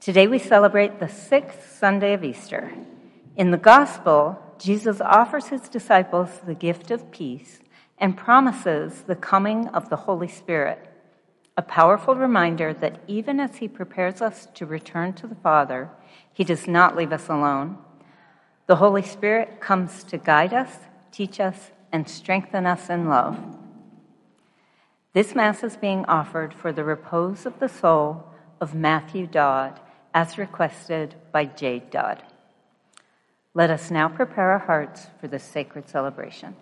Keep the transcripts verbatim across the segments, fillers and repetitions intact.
Today we celebrate the sixth Sunday of Easter. In the Gospel, Jesus offers his disciples the gift of peace and promises the coming of the Holy Spirit, a powerful reminder that even as he prepares us to return to the Father, he does not leave us alone. The Holy Spirit comes to guide us, teach us, and strengthen us in love. This Mass is being offered for the repose of the soul of Matthew Dodd, as requested by Jade Dodd. Let us now prepare our hearts for this sacred celebration.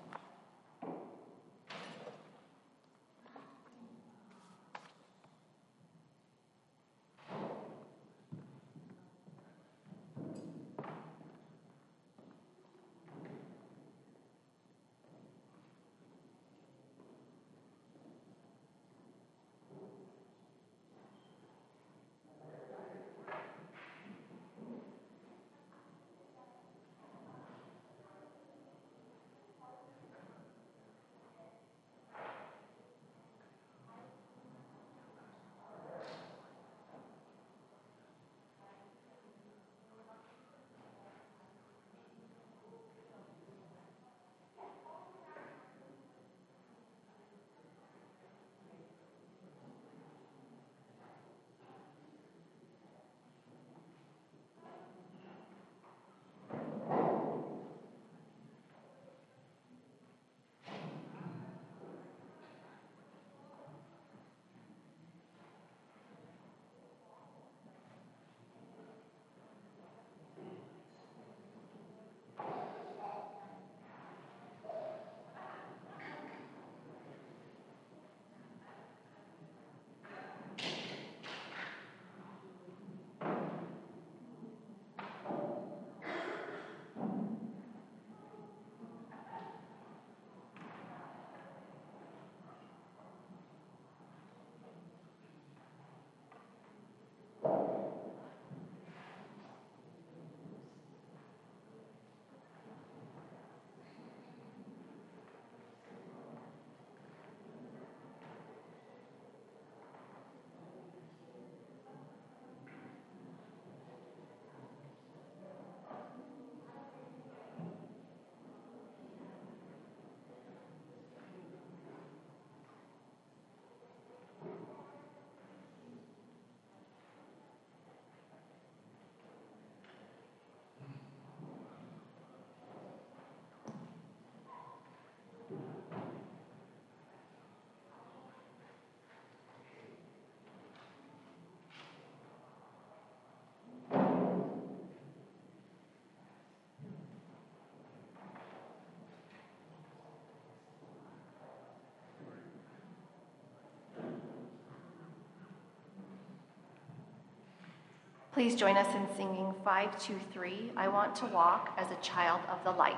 Please join us in singing five two three, I Want to Walk as a Child of the Light.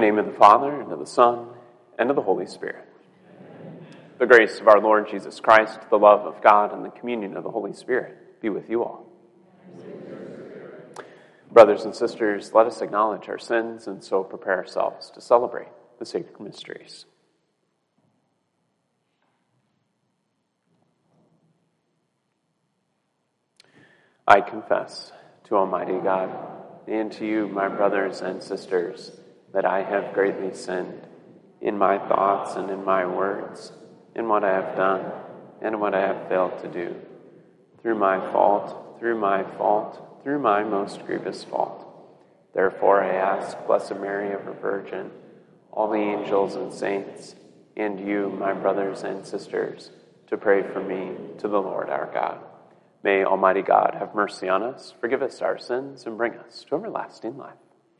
name of the Father, and of the Son, and of the Holy Spirit. The grace of our Lord Jesus Christ, the love of God, and the communion of the Holy Spirit be with you all. Brothers and sisters, let us acknowledge our sins and so prepare ourselves to celebrate the sacred mysteries. I confess to Almighty God and to you, my brothers and sisters, that I have greatly sinned in my thoughts and in my words, in what I have done and what I have failed to do, through my fault, through my fault, through my most grievous fault. Therefore I ask, Blessed Mary, ever Virgin, all the angels and saints, and you, my brothers and sisters, to pray for me to the Lord our God. May Almighty God have mercy on us, forgive us our sins, and bring us to everlasting life.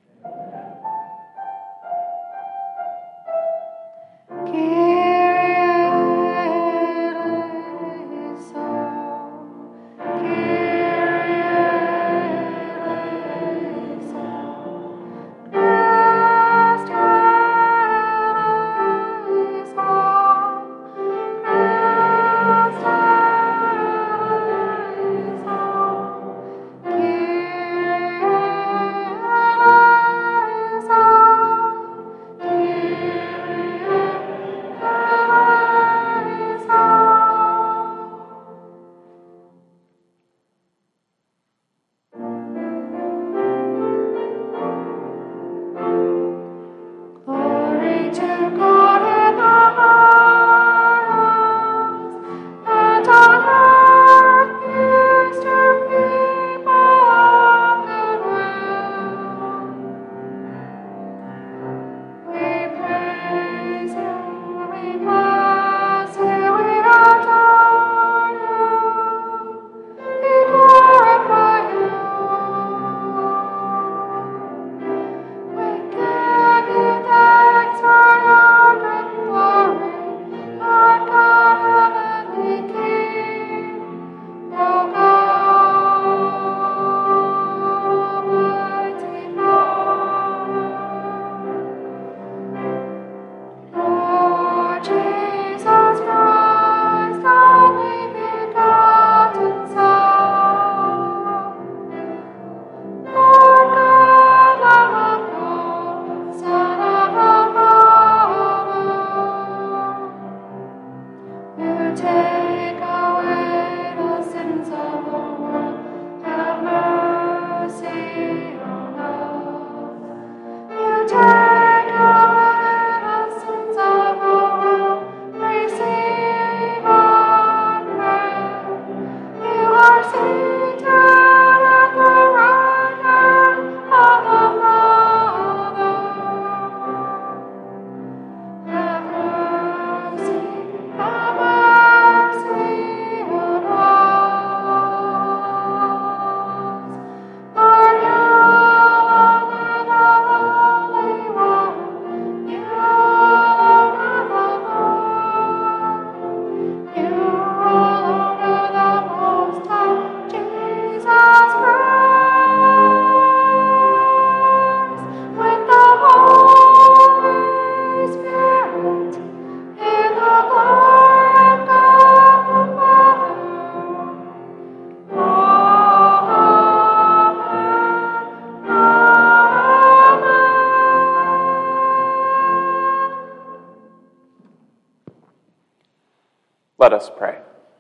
Let us pray.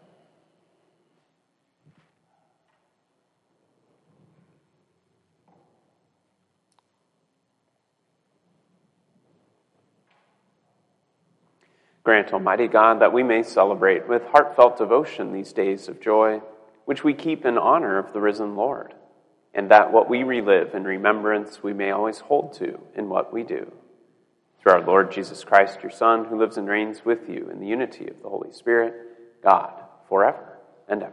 Grant, Almighty God, that we may celebrate with heartfelt devotion these days of joy, which we keep in honor of the risen Lord, and that what we relive in remembrance we may always hold to in what we do. Through our Lord Jesus Christ, your Son, who lives and reigns with you in the unity of the Holy Spirit, God, forever and ever.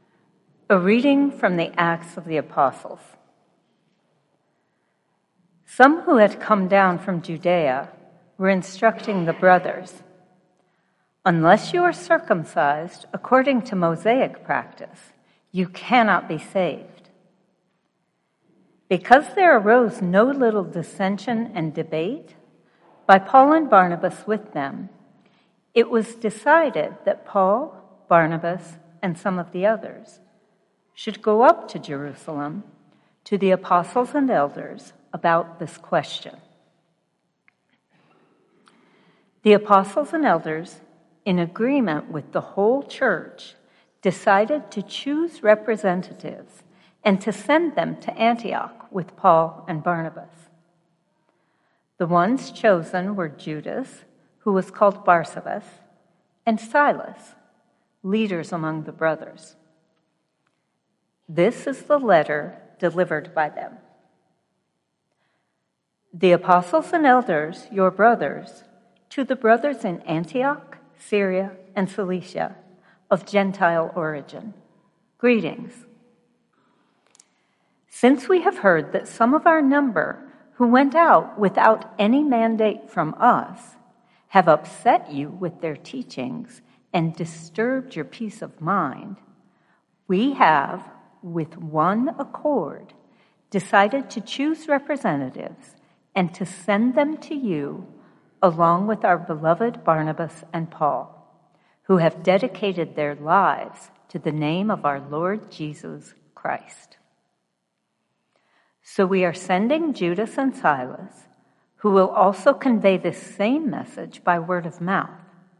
A reading from the Acts of the Apostles. Some who had come down from Judea were instructing the brothers, "Unless you are circumcised according to Mosaic practice, you cannot be saved." Because there arose no little dissension and debate by Paul and Barnabas with them, it was decided that Paul, Barnabas, and some of the others should go up to Jerusalem to the apostles and elders about this question. The apostles and elders, in agreement with the whole church, decided to choose representatives and to send them to Antioch with Paul and Barnabas. The ones chosen were Judas, who was called Barsabas, and Silas, leaders among the brothers. This is the letter delivered by them. The apostles and elders, your brothers, to the brothers in Antioch, Syria, and Cilicia, of Gentile origin, greetings. Since we have heard that some of our number who went out without any mandate from us have upset you with their teachings and disturbed your peace of mind, we have, with one accord, decided to choose representatives and to send them to you along with our beloved Barnabas and Paul, who have dedicated their lives to the name of our Lord Jesus Christ. So we are sending Judas and Silas, who will also convey this same message by word of mouth.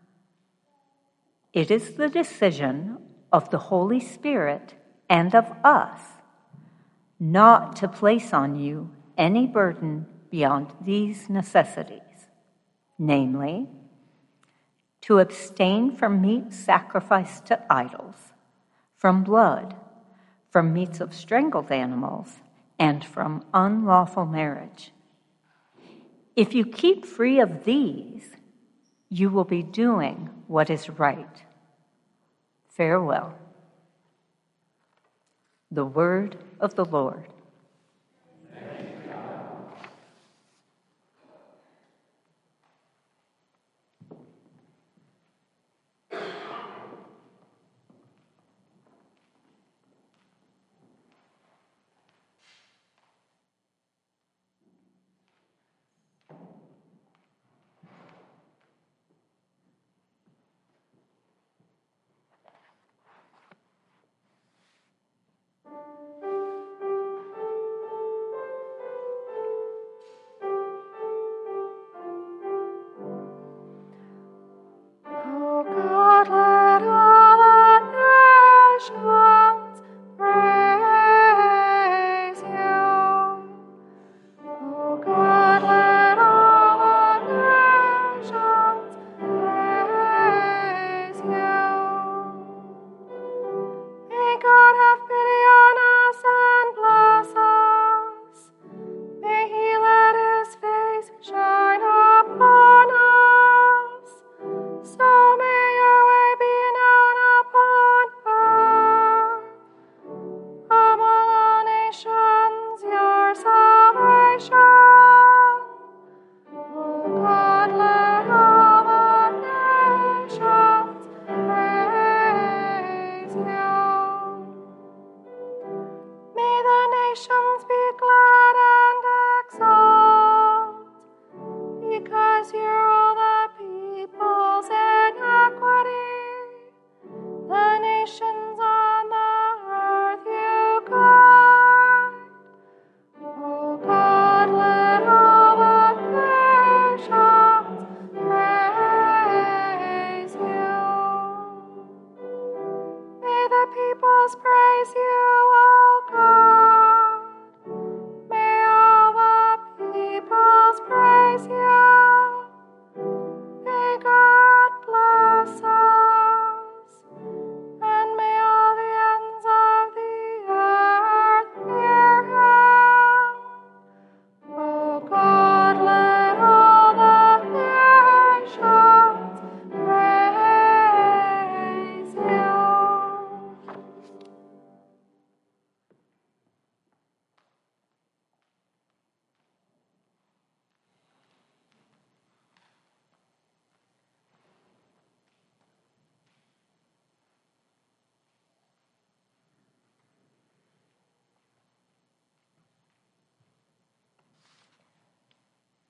It is the decision of the Holy Spirit and of us not to place on you any burden beyond these necessities, namely, to abstain from meat sacrificed to idols, from blood, from meats of strangled animals, and from unlawful marriage. If you keep free of these, you will be doing what is right. Farewell. The word of the Lord.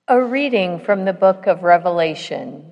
A reading from the book of Revelation.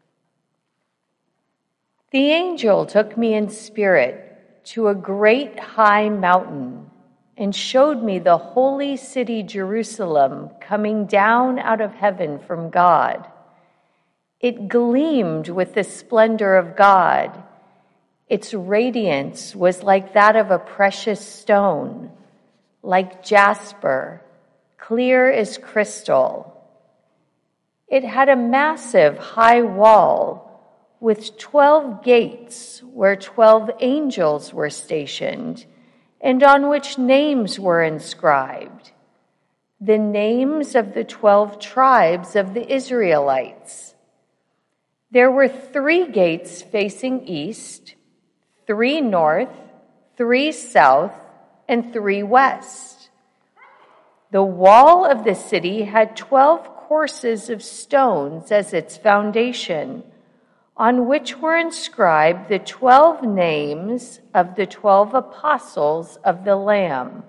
The angel took me in spirit to a great high mountain and showed me the holy city Jerusalem coming down out of heaven from God. It gleamed with the splendor of God. Its radiance was like that of a precious stone, like jasper, clear as crystal. It had a massive high wall with twelve gates where twelve angels were stationed and on which names were inscribed, the names of the twelve tribes of the Israelites. There were three gates facing east, three north, three south, and three west. The wall of the city had twelve courses of stones as its foundation, on which were inscribed the twelve names of the twelve apostles of the Lamb.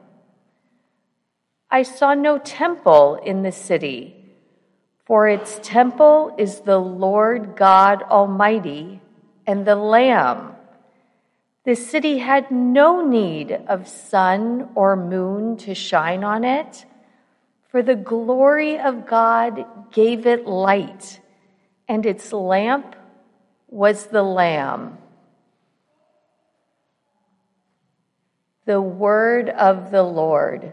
I saw no temple in the city, for its temple is the Lord God Almighty and the Lamb. The city had no need of sun or moon to shine on it, for the glory of God gave it light, and its lamp was the Lamb. The word of the Lord.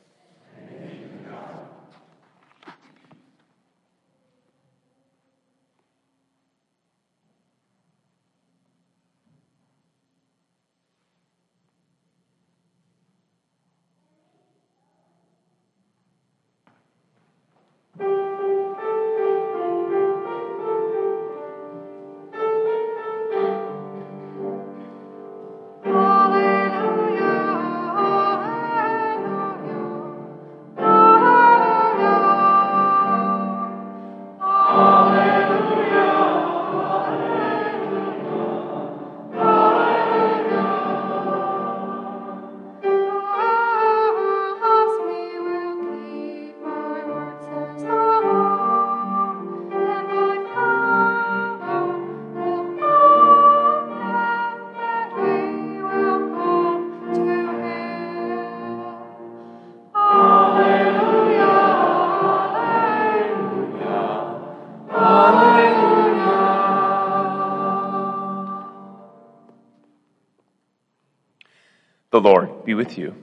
The Lord be with you.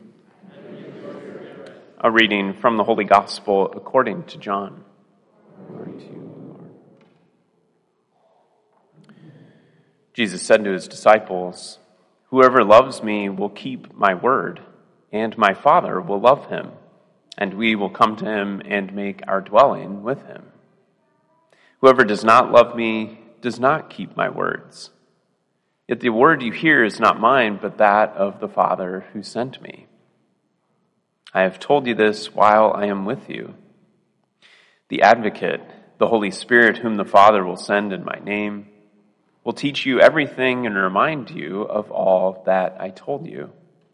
A reading from the Holy Gospel according to John. Glory to you, Lord. Jesus said to his disciples, "Whoever loves me will keep my word, and my Father will love him, and we will come to him and make our dwelling with him. Whoever does not love me does not keep my words. Yet the word you hear is not mine, but that of the Father who sent me. I have told you this while I am with you. The Advocate, the Holy Spirit, whom the Father will send in my name, will teach you everything and remind you of all that I told you.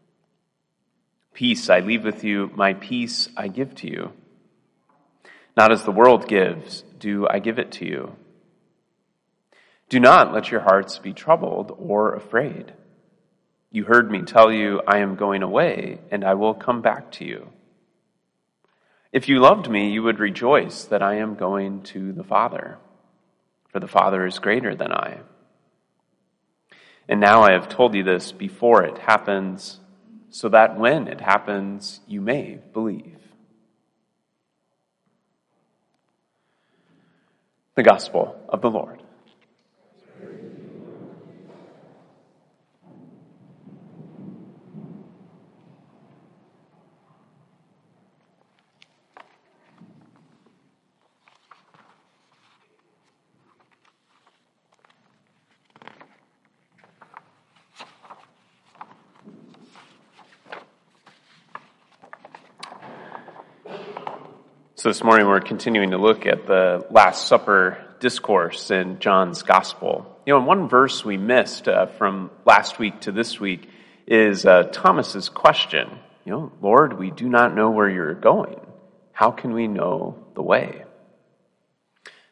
Peace I leave with you, my peace I give to you. Not as the world gives, do I give it to you. Do not let your hearts be troubled or afraid. You heard me tell you, I am going away, and I will come back to you. If you loved me, you would rejoice that I am going to the Father, for the Father is greater than I. And now I have told you this before it happens, so that when it happens, you may believe." The Gospel of the Lord. So this morning we're continuing to look at the Last Supper discourse in John's Gospel. You know, one verse we missed uh, from last week to this week is uh, Thomas's question. You know, "Lord, we do not know where you're going. How can we know the way?"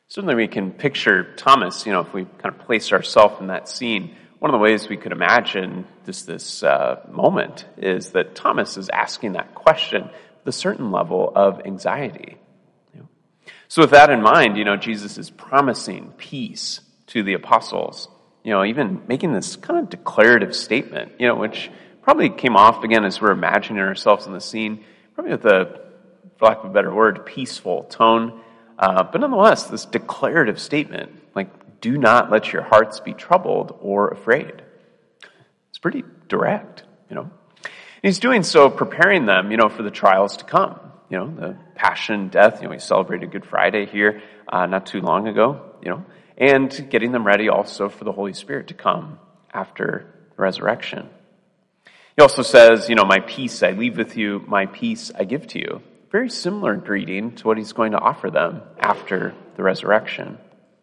Certainly we can picture Thomas, you know, if we kind of place ourselves in that scene. One of the ways we could imagine this, this uh, moment is that Thomas is asking that question with a certain level of anxiety. You know? So with that in mind, you know, Jesus is promising peace to the apostles, you know, even making this kind of declarative statement, you know, which probably came off again as we're imagining ourselves in the scene, probably with a, for lack of a better word, peaceful tone. Uh, but nonetheless, this declarative statement, like, do not let your hearts be troubled or afraid. It's pretty direct, you know. And he's doing so preparing them, you know, for the trials to come. You know, the passion, death, you know, we celebrated Good Friday here uh, not too long ago, you know, and getting them ready also for the Holy Spirit to come after the resurrection. He also says, you know, my peace I leave with you, my peace I give to you. Very similar greeting to what he's going to offer them after the resurrection.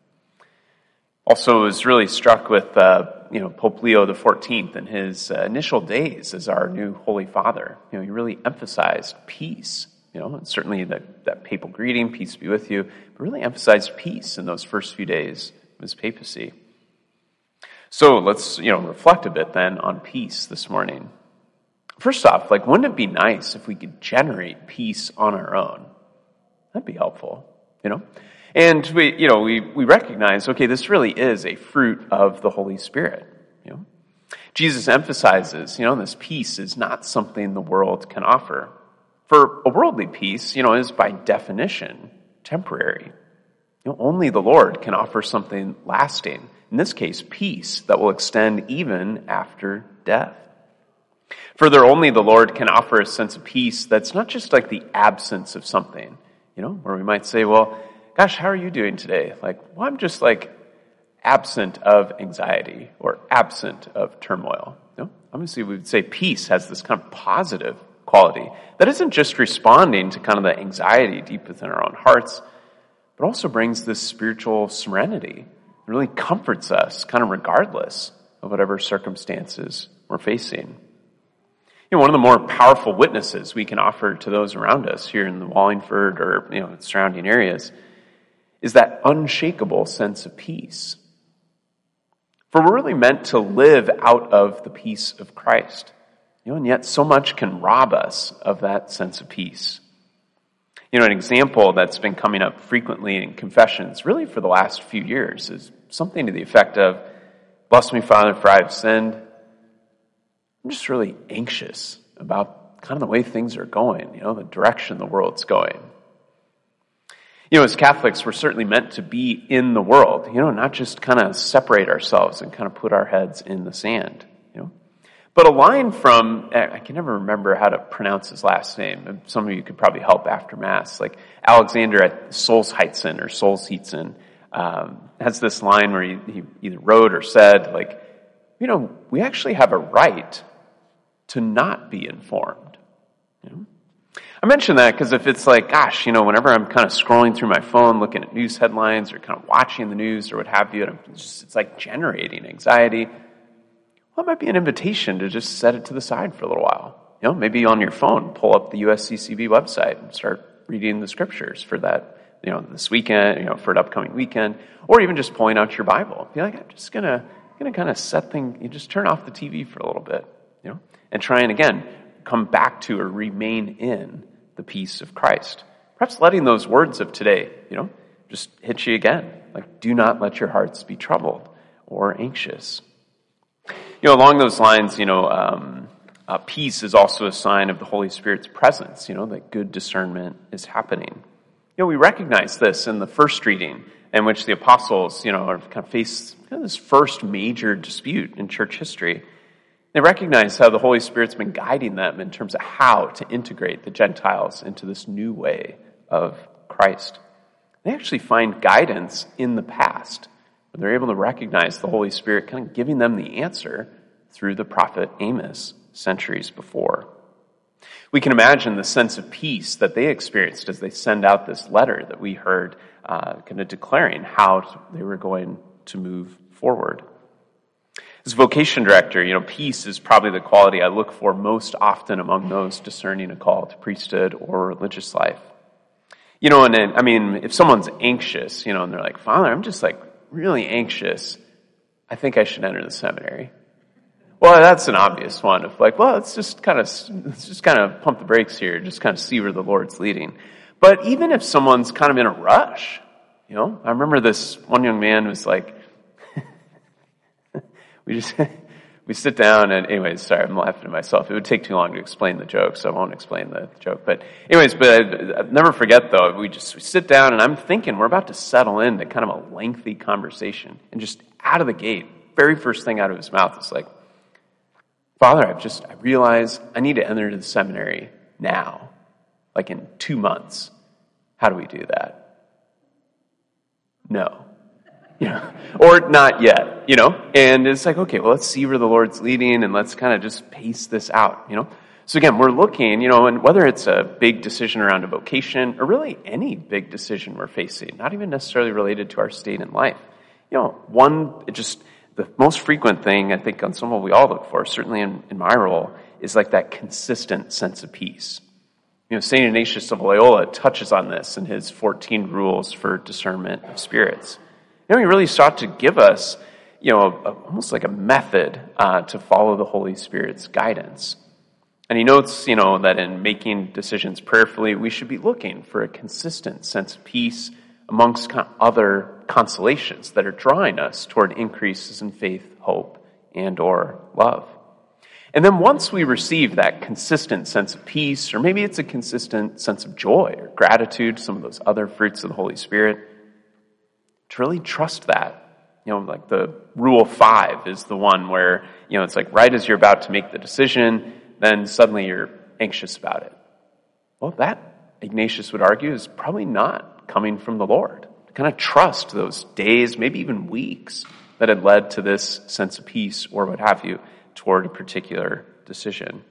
Also was really struck with, uh, you know, Pope Leo the fourteenth in his uh, initial days as our new Holy Father. You know, he really emphasized peace, you know, and certainly that, that papal greeting, peace be with you, but really emphasized peace in those first few days of his papacy. So let's, you know, reflect a bit then on peace this morning. First off, like, wouldn't it be nice if we could generate peace on our own? That'd be helpful, you know? And we, you know, we, we recognize, okay, this really is a fruit of the Holy Spirit, you know? Jesus emphasizes, you know, this peace is not something the world can offer. For a worldly peace, you know, is by definition temporary. You know, only the Lord can offer something lasting. In this case, peace that will extend even after death. Further, only the Lord can offer a sense of peace that's not just like the absence of something, you know, where we might say, well, gosh, how are you doing today? Like, well, I'm just like absent of anxiety or absent of turmoil. You know, obviously we would say peace has this kind of positive quality that isn't just responding to kind of the anxiety deep within our own hearts, but also brings this spiritual serenity. It really comforts us kind of regardless of whatever circumstances we're facing. You know, one of the more powerful witnesses we can offer to those around us here in the Wallingford or, you know, surrounding areas is that unshakable sense of peace. For we're really meant to live out of the peace of Christ. You know, and yet so much can rob us of that sense of peace. You know, an example that's been coming up frequently in confessions, really for the last few years, is something to the effect of, bless me, Father, for I have sinned. I'm just really anxious about kind of the way things are going, you know, the direction the world's going. You know, as Catholics, we're certainly meant to be in the world, you know, not just kind of separate ourselves and kind of put our heads in the sand, you know. But a line from, I can never remember how to pronounce his last name. Some of you could probably help after Mass. Like Alexander Solzhenitsyn or Solzhenitsyn um, has this line where he, he either wrote or said, like, you know, we actually have a right to not be informed. You know? I mention that because if it's like, gosh, you know, whenever I'm kind of scrolling through my phone, looking at news headlines or kind of watching the news or what have you, and I'm just, it's like generating anxiety, well, it might be an invitation to just set it to the side for a little while. You know, maybe on your phone, pull up the U S C C B website and start reading the scriptures for that, you know, this weekend, you know, for an upcoming weekend, or even just pulling out your Bible. Be like, I'm just gonna, gonna kind of set things, you just turn off the T V for a little bit, you know, and try and again, come back to or remain in the peace of Christ. Perhaps letting those words of today, you know, just hit you again. Like, do not let your hearts be troubled or anxious. You know, along those lines, you know, um, uh, peace is also a sign of the Holy Spirit's presence, you know, that good discernment is happening. You know, we recognize this in the first reading in which the apostles, you know, are kind of face kind of this first major dispute in church history. They recognize how the Holy Spirit's been guiding them in terms of how to integrate the Gentiles into this new way of Christ. They actually find guidance in the past, where they're able to recognize the Holy Spirit kind of giving them the answer through the prophet Amos centuries before. We can imagine the sense of peace that they experienced as they send out this letter that we heard uh, kind of declaring how they were going to move forward. As vocation director, you know, peace is probably the quality I look for most often among those discerning a call to priesthood or religious life. You know, and then, I mean, if someone's anxious, you know, and they're like, Father, I'm just like really anxious, I think I should enter the seminary. Well, that's an obvious one of like, well, let's just kind of, let's just kind of pump the brakes here, just kind of see where the Lord's leading. But even if someone's kind of in a rush, you know, I remember this one young man was like, we just, we sit down and anyways, sorry, I'm laughing at myself. It would take too long to explain the joke, so I won't explain the joke. But anyways, but I, I'll never forget though, we just we sit down and I'm thinking we're about to settle into kind of a lengthy conversation. And just out of the gate, very first thing out of his mouth is like, Father, I've just, I realize I need to enter the seminary now, like in two months. How do we do that? No. You know, or not yet, you know? And it's like, okay, well, let's see where the Lord's leading and let's kind of just pace this out, you know? So again, we're looking, you know, and whether it's a big decision around a vocation or really any big decision we're facing, not even necessarily related to our state in life. You know, one, it just, the most frequent thing I think on some of what we all look for, certainly in, in my role, is like that consistent sense of peace. You know, Saint Ignatius of Loyola touches on this in his fourteen rules for discernment of spirits. You know, he really sought to give us, you know, a, a, almost like a method uh, to follow the Holy Spirit's guidance. And he notes, you know, that in making decisions prayerfully, we should be looking for a consistent sense of peace amongst kind of other consolations that are drawing us toward increases in faith, hope, and or love. And then once we receive that consistent sense of peace, or maybe it's a consistent sense of joy or gratitude, some of those other fruits of the Holy Spirit, to really trust that. You know, like the rule five is the one where, you know, it's like right as you're about to make the decision, then suddenly you're anxious about it. Well, that, Ignatius would argue, is probably not coming from the Lord. To kind of trust those days, maybe even weeks, that had led to this sense of peace or what have you toward a particular decision.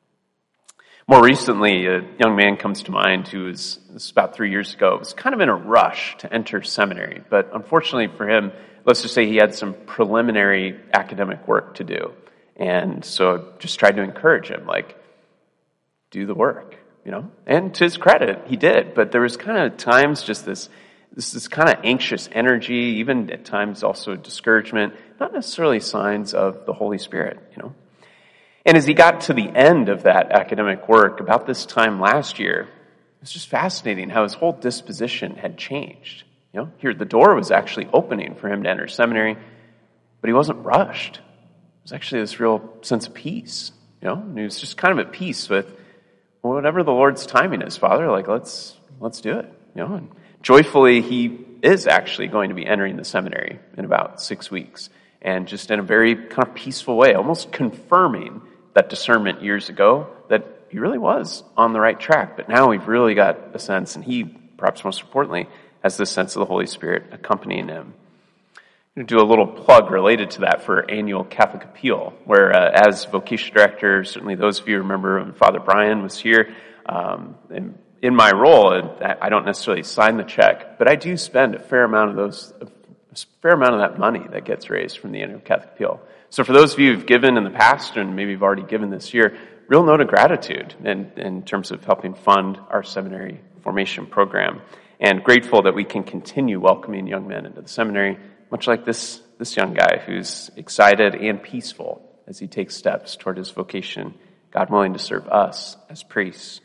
More recently, a young man comes to mind who was, this was about three years ago, was kind of in a rush to enter seminary. But unfortunately for him, let's just say he had some preliminary academic work to do. And so I just tried to encourage him, like, do the work, you know? And to his credit, he did. But there was kind of times just this, this, this kind of anxious energy, even at times also discouragement, not necessarily signs of the Holy Spirit, you know? And as he got to the end of that academic work, about this time last year, it was just fascinating how his whole disposition had changed. You know, here the door was actually opening for him to enter seminary, but he wasn't rushed. It was actually this real sense of peace, you know, and he was just kind of at peace with, well, whatever the Lord's timing is, Father, like, let's, let's do it, you know, and joyfully he is actually going to be entering the seminary in about six weeks, and just in a very kind of peaceful way, almost confirming that discernment years ago that he really was on the right track. But now we've really got a sense, and he, perhaps most importantly, has this sense of the Holy Spirit accompanying him. I'm going to do a little plug related to that for annual Catholic Appeal, where uh, as vocation director, certainly those of you remember when Father Brian was here, um, in, in my role, I don't necessarily sign the check, but I do spend a fair amount of those, a fair amount of that money that gets raised from the annual Catholic Appeal. So for those of you who've given in the past, and maybe you've already given this year, real note of gratitude in, in terms of helping fund our seminary formation program. And grateful that we can continue welcoming young men into the seminary, much like this, this young guy who's excited and peaceful as he takes steps toward his vocation, God willing to serve us as priests.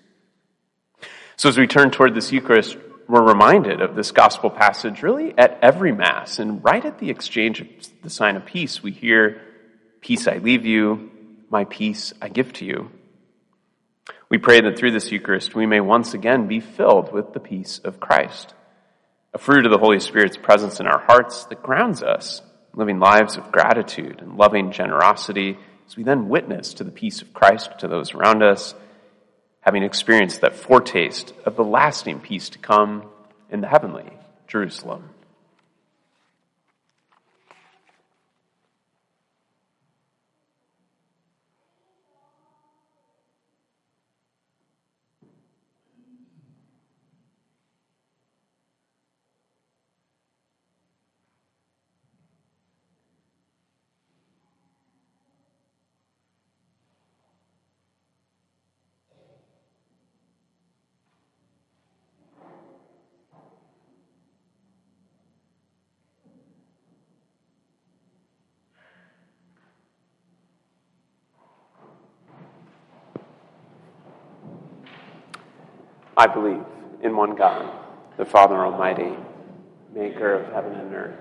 So as we turn toward this Eucharist, we're reminded of this gospel passage really at every Mass. And right at the exchange of the sign of peace, we hear, "Peace I leave you, my peace I give to you." We pray that through this Eucharist we may once again be filled with the peace of Christ, a fruit of the Holy Spirit's presence in our hearts that grounds us, living lives of gratitude and loving generosity as we then witness to the peace of Christ to those around us, having experienced that foretaste of the lasting peace to come in the heavenly Jerusalem. I believe in one God, the Father Almighty, maker of heaven and earth.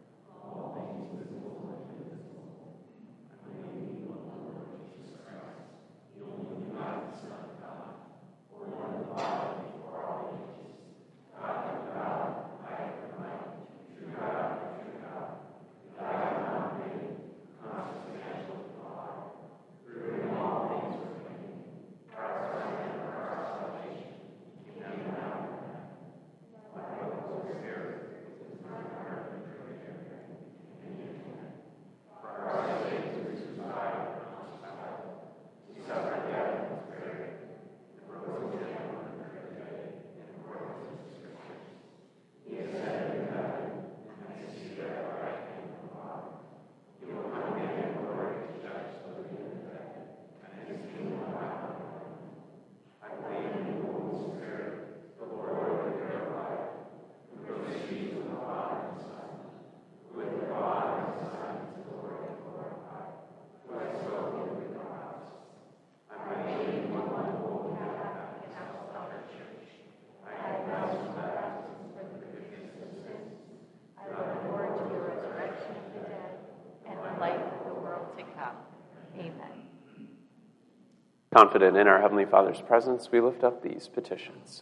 Confident in our Heavenly Father's presence, we lift up these petitions.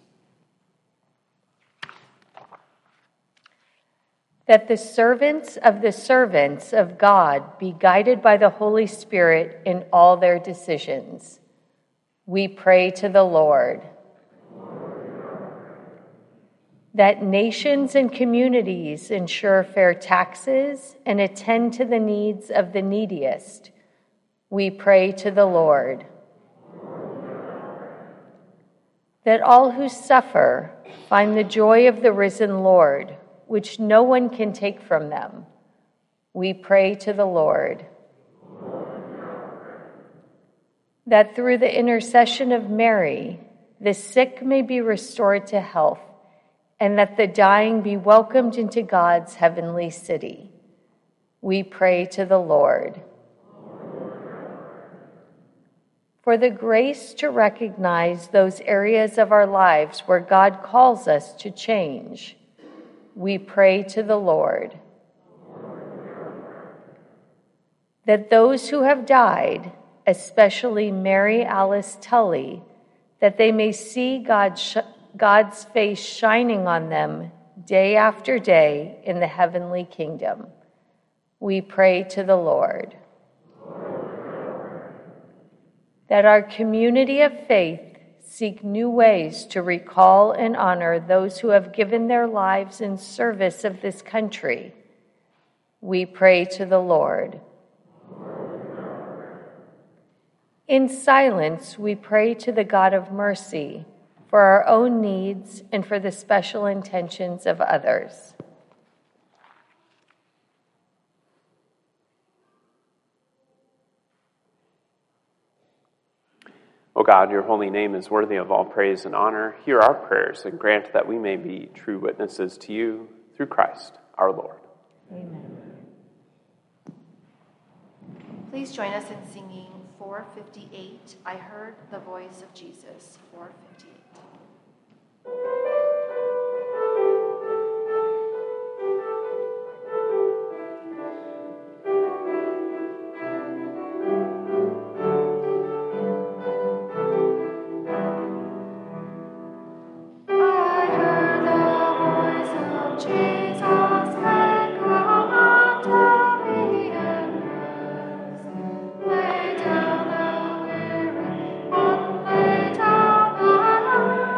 That the servants of the servants of God be guided by the Holy Spirit in all their decisions. We pray to the Lord. That nations and communities ensure fair taxes and attend to the needs of the neediest. We pray to the Lord. That all who suffer find the joy of the risen Lord, which no one can take from them. We pray to the Lord. That through the intercession of Mary, the sick may be restored to health, and that the dying be welcomed into God's heavenly city. We pray to the Lord. For the grace to recognize those areas of our lives where God calls us to change, we pray to the Lord. That those who have died, especially Mary Alice Tully, that they may see God sh- God's face shining on them day after day in the heavenly kingdom. We pray to the Lord. That our community of faith seek new ways to recall and honor those who have given their lives in service of this country. We pray to the Lord. In silence, we pray to the God of mercy for our own needs and for the special intentions of others. O God, your holy name is worthy of all praise and honor. Hear our prayers and grant that we may be true witnesses to you through Christ our Lord. Amen. Please join us in singing four fifty-eight, I Heard the Voice of Jesus, four fifty-eight. Lay down the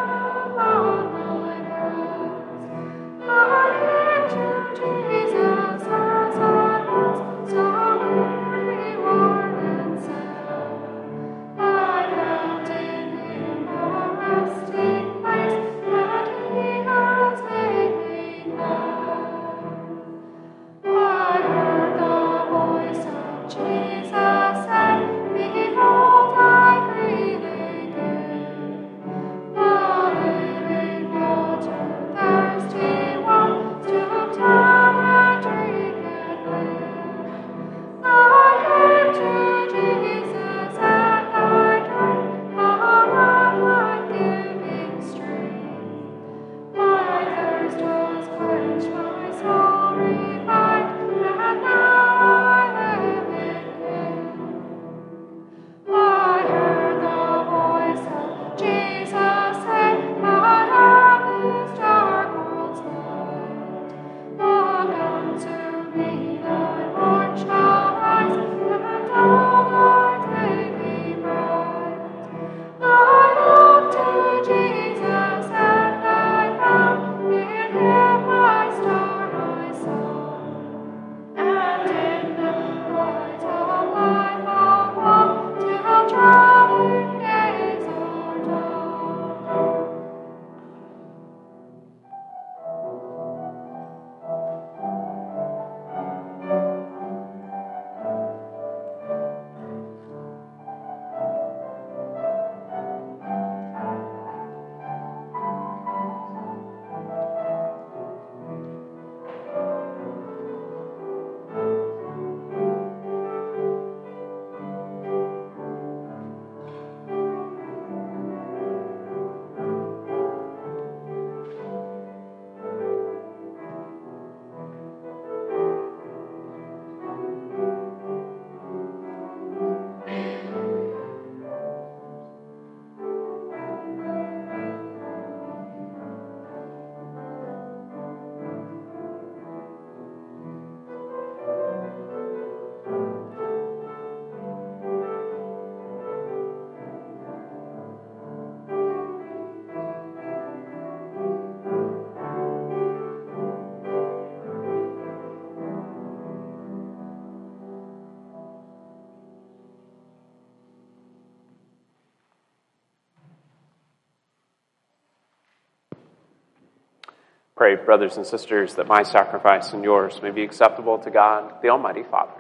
Pray, brothers and sisters, that my sacrifice and yours may be acceptable to God, the Almighty Father.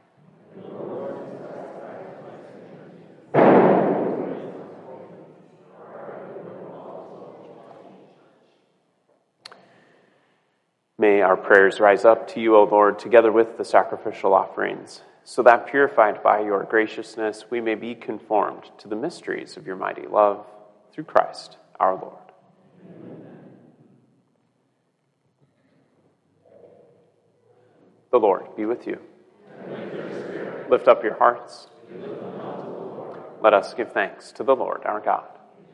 May our prayers rise up to you, O Lord, together with the sacrificial offerings, so that purified by your graciousness we may be conformed to the mysteries of your mighty love, through Christ our Lord. The Lord be with you. With Lift up your hearts. Let us give thanks to the Lord our God.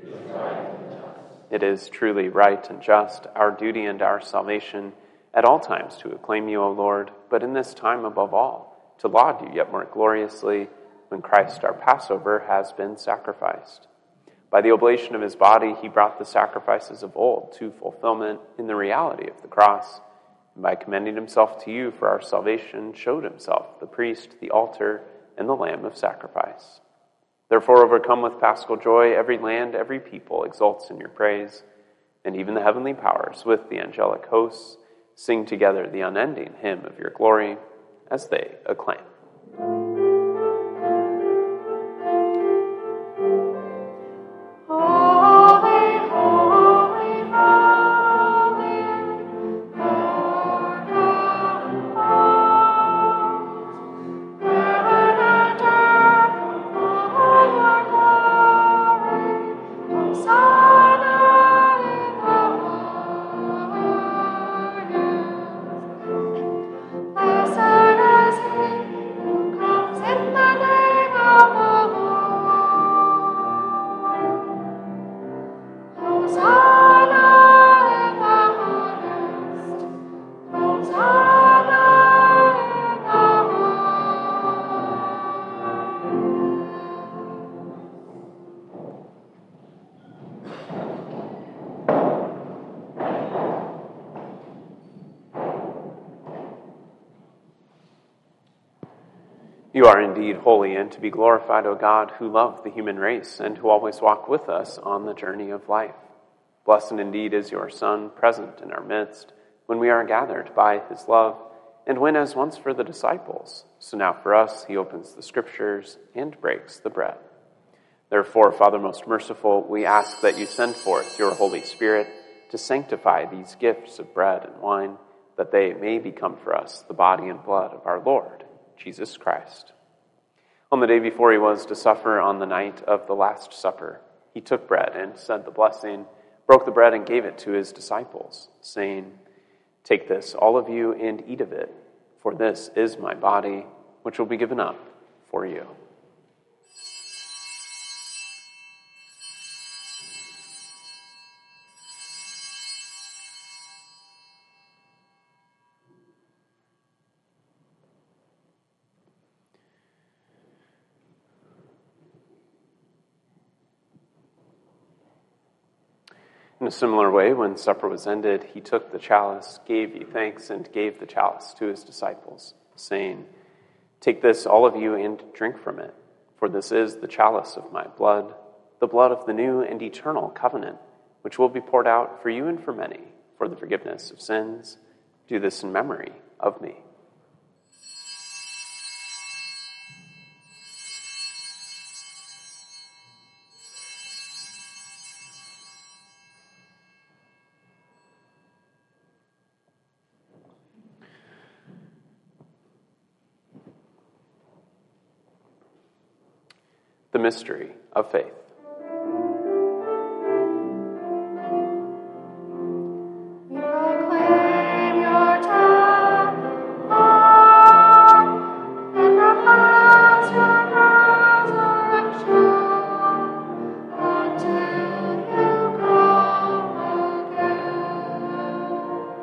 It is truly right and just, our duty and our salvation, at all times to acclaim you, O Lord, but in this time above all, to laud you yet more gloriously when Christ our Passover has been sacrificed. By the oblation of his body, he brought the sacrifices of old to fulfillment in the reality of the cross. By commending himself to you for our salvation, showed himself the priest, the altar, and the lamb of sacrifice. Therefore, overcome with paschal joy, every land, every people exults in your praise, and even the heavenly powers with the angelic hosts sing together the unending hymn of your glory as they acclaim. You are indeed holy and to be glorified, O God, who love the human race and who always walk with us on the journey of life. Blessed indeed is your Son, present in our midst, when we are gathered by his love, and when, as once for the disciples, so now for us, he opens the Scriptures and breaks the bread. Therefore, Father most merciful, we ask that you send forth your Holy Spirit to sanctify these gifts of bread and wine, that they may become for us the body and blood of our Lord, Jesus Christ. On the day before he was to suffer, on the night of the Last Supper, he took bread and said the blessing, broke the bread and gave it to his disciples, saying, "Take this, all of you, and eat of it, for this is my body, which will be given up for you." In a similar way, when supper was ended, he took the chalice, gave you thanks, and gave the chalice to his disciples, saying, "Take this, all of you, and drink from it, for this is the chalice of my blood, the blood of the new and eternal covenant, which will be poured out for you and for many for the forgiveness of sins. Do this in memory of me." The mystery of faith. We proclaim your death, Lord, and profess your resurrection until you come again.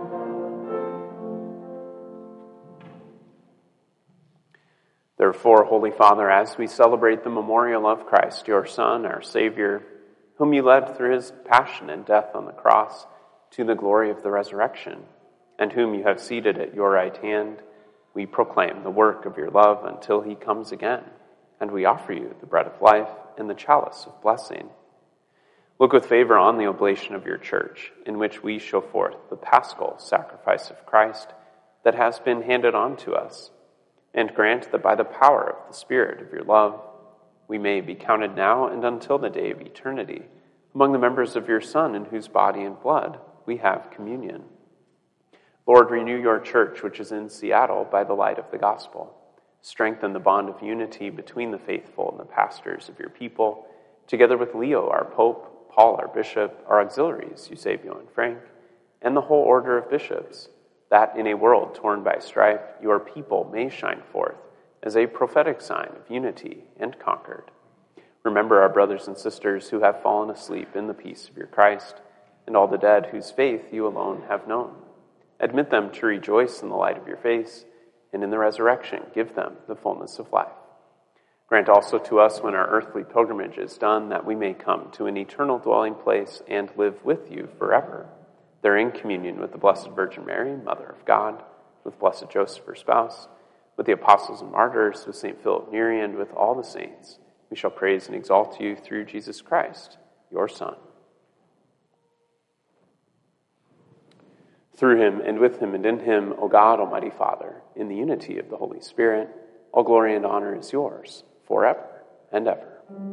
Therefore, Holy Father, as we celebrate the memorial of Christ, your Son, our Savior, whom you led through his passion and death on the cross to the glory of the resurrection, and whom you have seated at your right hand, we proclaim the work of your love until he comes again, and we offer you the bread of life and the chalice of blessing. Look with favor on the oblation of your church, in which we show forth the paschal sacrifice of Christ that has been handed on to us, and grant that by the power of the Spirit of your love, we may be counted now and until the day of eternity among the members of your Son, in whose body and blood we have communion. Lord, renew your church, which is in Seattle, by the light of the gospel. Strengthen the bond of unity between the faithful and the pastors of your people, together with Leo, our Pope, Paul, our Bishop, our auxiliaries, Eusebio and Frank, and the whole order of bishops, that in a world torn by strife, your people may shine forth as a prophetic sign of unity and concord. Remember our brothers and sisters who have fallen asleep in the peace of your Christ, and all the dead whose faith you alone have known. Admit them to rejoice in the light of your face, and in the resurrection give them the fullness of life. Grant also to us, when our earthly pilgrimage is done, that we may come to an eternal dwelling place and live with you forever, there in communion with the Blessed Virgin Mary, Mother of God, with Blessed Joseph, her spouse, with the apostles and martyrs, with Saint Philip Neri, and with all the saints. We shall praise and exalt you through Jesus Christ, your Son. Through him, and with him, and in him, O God, Almighty Father, in the unity of the Holy Spirit, all glory and honor is yours, forever and ever.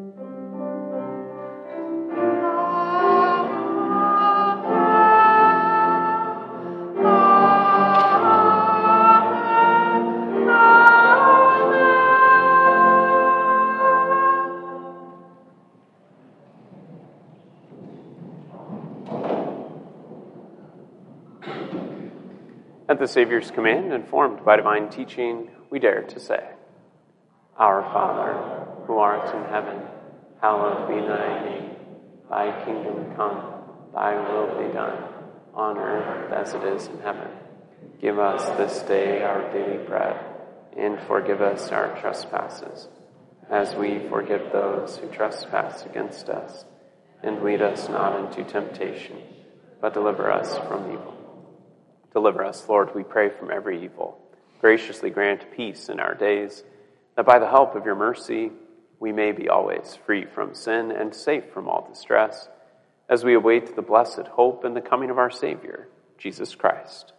At the Savior's command, informed by divine teaching, we dare to say, Our Father, who art in heaven, hallowed be thy name. Thy kingdom come, thy will be done, on earth as it is in heaven. Give us this day our daily bread, and forgive us our trespasses, as we forgive those who trespass against us. And lead us not into temptation, but deliver us from evil. Deliver us, Lord, we pray, from every evil. Graciously grant peace in our days, that by the help of your mercy we may be always free from sin and safe from all distress, as we await the blessed hope and the coming of our Savior, Jesus Christ.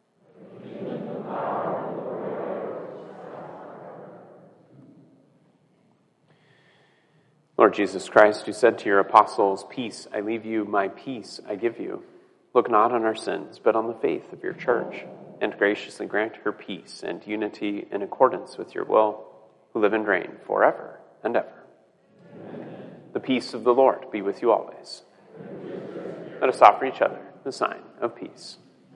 Lord Jesus Christ, who said to your apostles, Peace I leave you, my peace I give you. Look not on our sins, but on the faith of your church, and graciously grant her peace and unity in accordance with your will, who live and reign forever and ever. Amen. The peace of the Lord be with you always. Let us offer each other the sign of peace.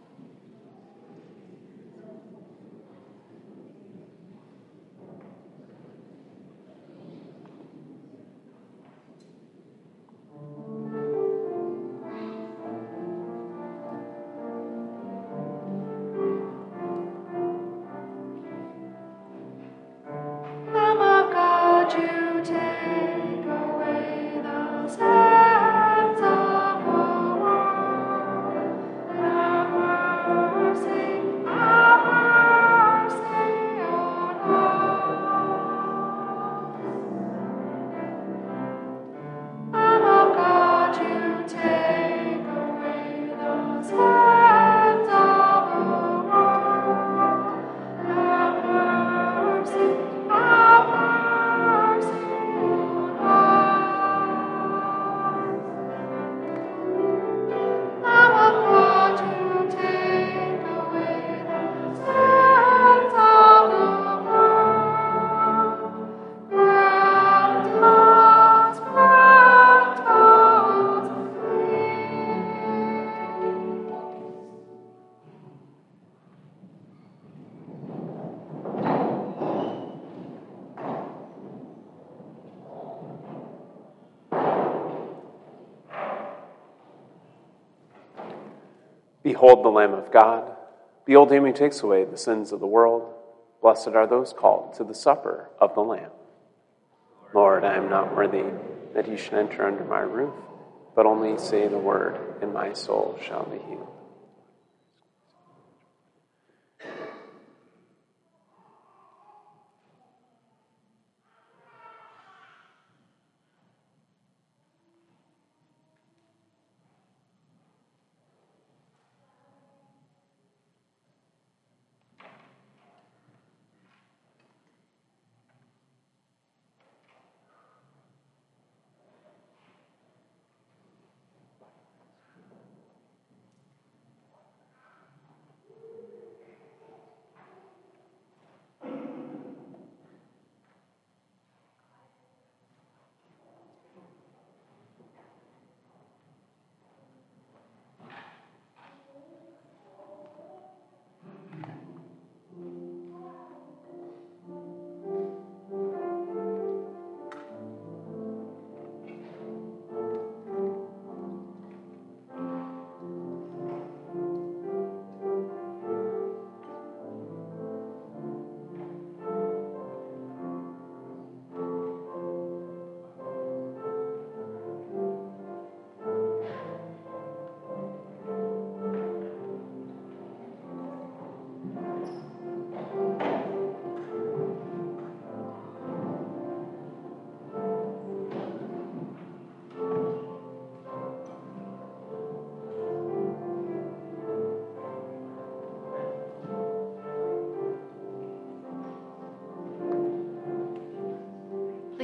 Behold the Lamb of God. Behold him who takes away the sins of the world. Blessed are those called to the supper of the Lamb. Lord, I am not worthy that you should enter under my roof, but only say the word, and my soul shall be healed.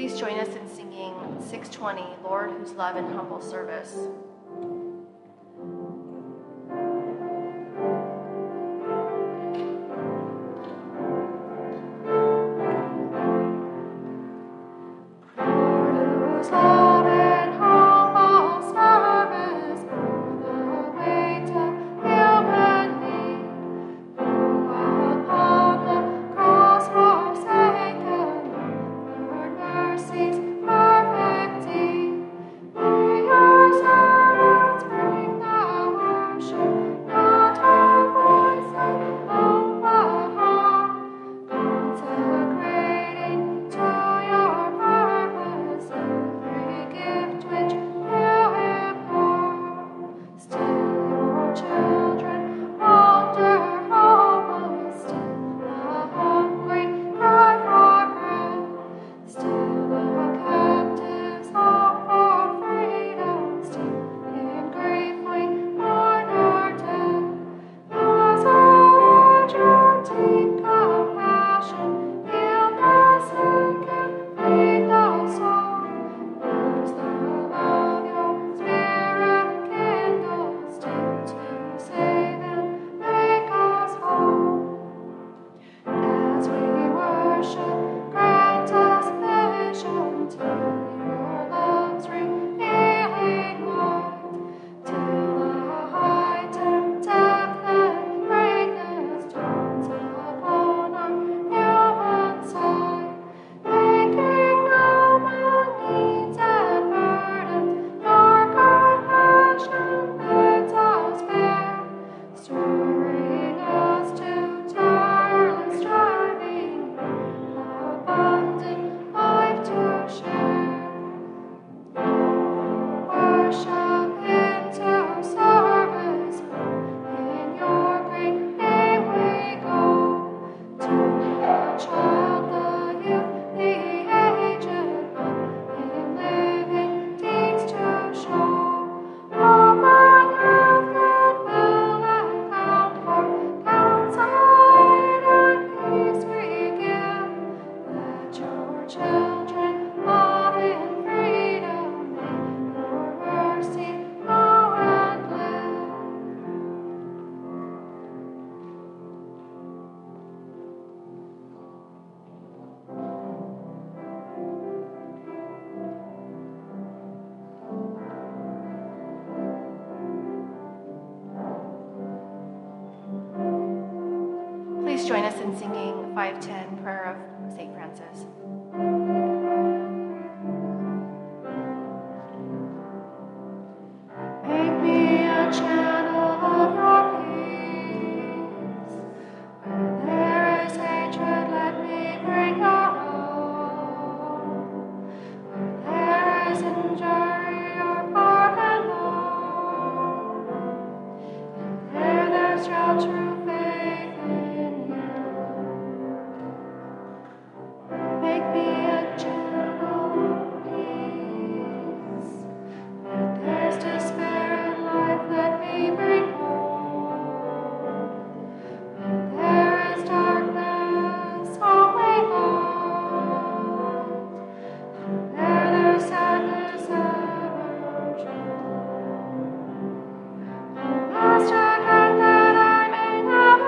Please join us in singing six twenty, Lord, whose love and humble service. Please join us in singing five ten, Prayer of Saint Francis. Make me a channel of your peace. Where there is hatred, let me bring your love. Where there is injury, your pardon love. And there there's your true faith in you. Make me a channel of peace. Where there's despair in life, let me bring hope. Where there is darkness, only light. And where there's sadness, ever joy. Oh, Master, grant that I may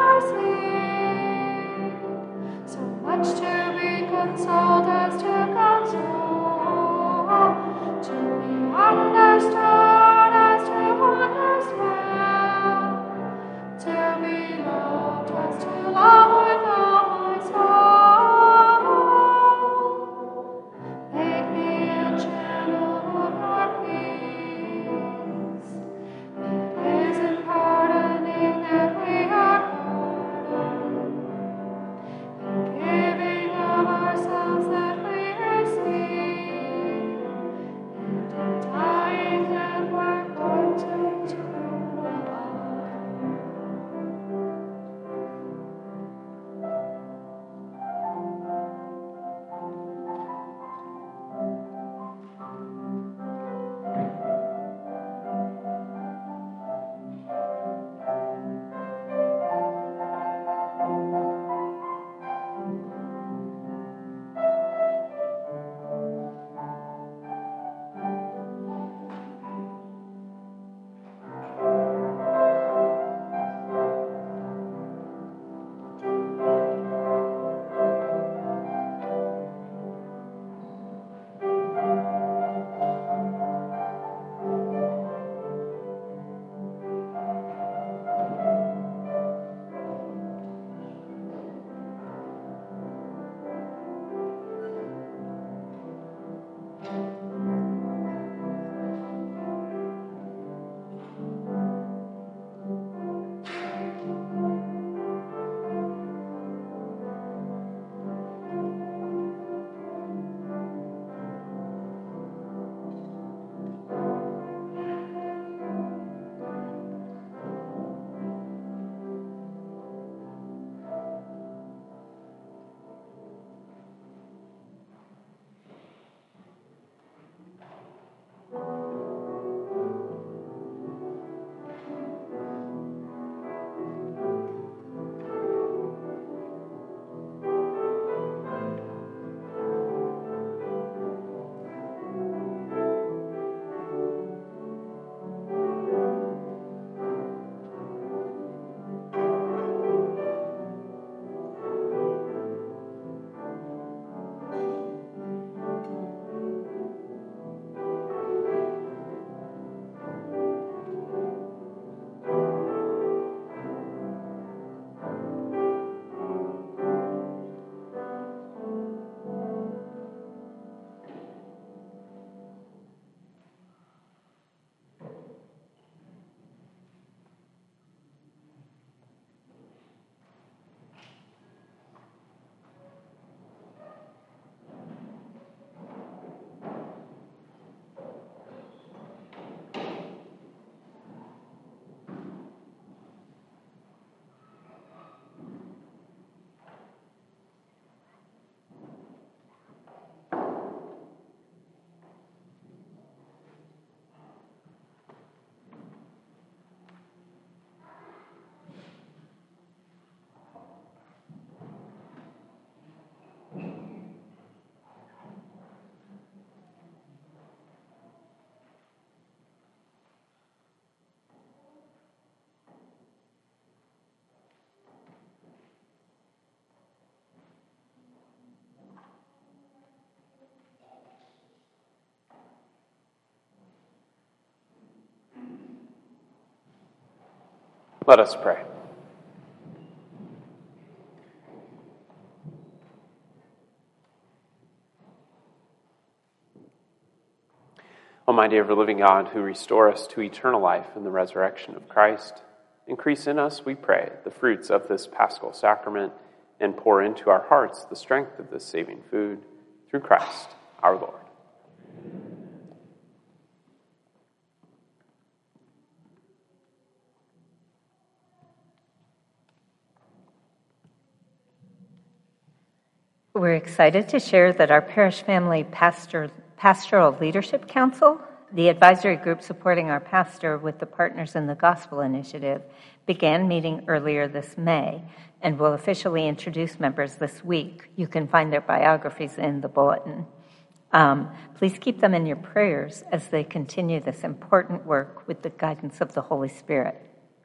never see so much to be consoled as to console, to be understood as to understand, to be loved as to love with all my soul. Make me a channel of your peace. It is in pardoning that we are pardoned, in giving of ourselves that we Let us pray. Almighty ever-living God, who restore us to eternal life in the resurrection of Christ, increase in us, we pray, the fruits of this Paschal sacrament, and pour into our hearts the strength of this saving food, through Christ our Lord. We're excited to share that our Parish Family Pastor, Pastoral Leadership Council, the advisory group supporting our pastor with the Partners in the Gospel Initiative, began meeting earlier this May and will officially introduce members this week. You can find their biographies in the bulletin. Um, please keep them in your prayers as they continue this important work with the guidance of the Holy Spirit.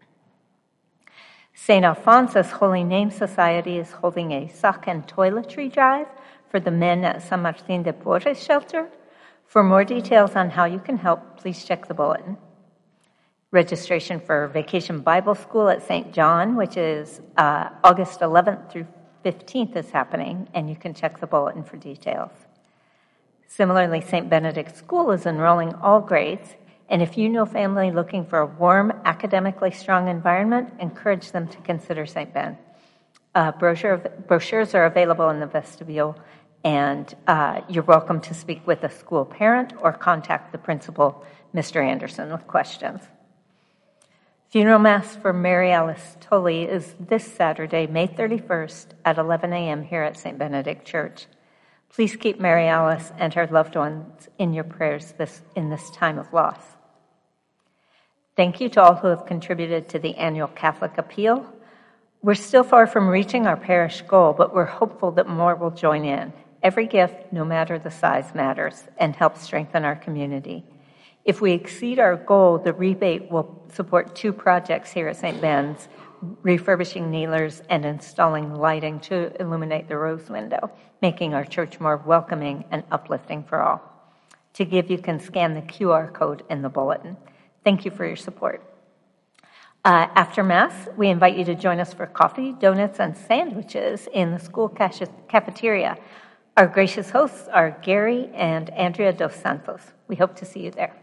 Saint Alphonsus Holy Name Society is holding a sock and toiletry drive for the men at San Martin de Porres shelter. For more details on how you can help, please check the bulletin. Registration for Vacation Bible School at Saint John, which is uh, August eleventh through fifteenth, is happening, and you can check the bulletin for details. Similarly, Saint Benedict School is enrolling all grades, and if you know family looking for a warm, academically strong environment, encourage them to consider Saint Ben. Uh, brochure, brochures are available in the vestibule, and uh, you're welcome to speak with a school parent or contact the principal, Mister Anderson, with questions. Funeral Mass for Mary Alice Tully is this Saturday, May thirty-first at eleven a.m. here at Saint Benedict Church. Please keep Mary Alice and her loved ones in your prayers this, in this time of loss. Thank you to all who have contributed to the annual Catholic Appeal. We're still far from reaching our parish goal, but we're hopeful that more will join in. Every gift, no matter the size, matters and helps strengthen our community. If we exceed our goal, the rebate will support two projects here at Saint Ben's, refurbishing kneelers and installing lighting to illuminate the rose window, making our church more welcoming and uplifting for all. To give, you can scan the Q R code in the bulletin. Thank you for your support. Uh, after Mass, we invite you to join us for coffee, donuts, and sandwiches in the school cafeteria. Our gracious hosts are Gary and Andrea Dos Santos. We hope to see you there.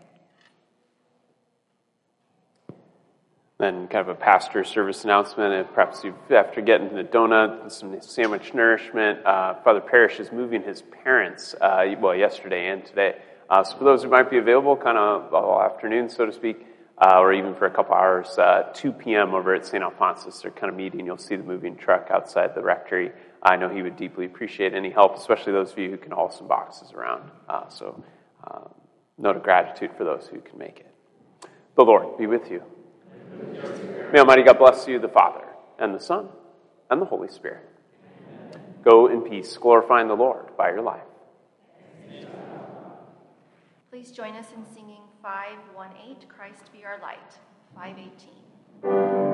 Then kind of a pastor service announcement, and perhaps you, after getting the donut and some sandwich nourishment, uh, Father Parrish is moving his parents, uh, well, yesterday and today. Uh, so for those who might be available, kind of all afternoon, so to speak, uh, or even for a couple hours, uh, two p.m. over at Saint Alphonsus, they're kind of meeting. You'll see the moving truck outside the rectory. I know he would deeply appreciate any help, especially those of you who can haul some boxes around. Uh, so uh, note of gratitude for those who can make it. The Lord be with you. May Almighty God bless you, the Father, and the Son, and the Holy Spirit. Go in peace, glorifying the Lord by your life. Please join us in singing five one eight, Christ be our light, five eighteen.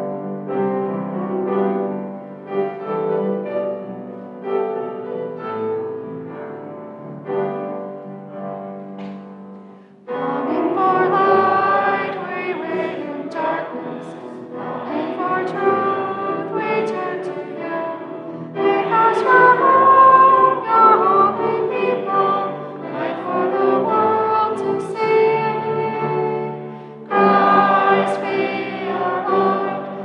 Christ be our light.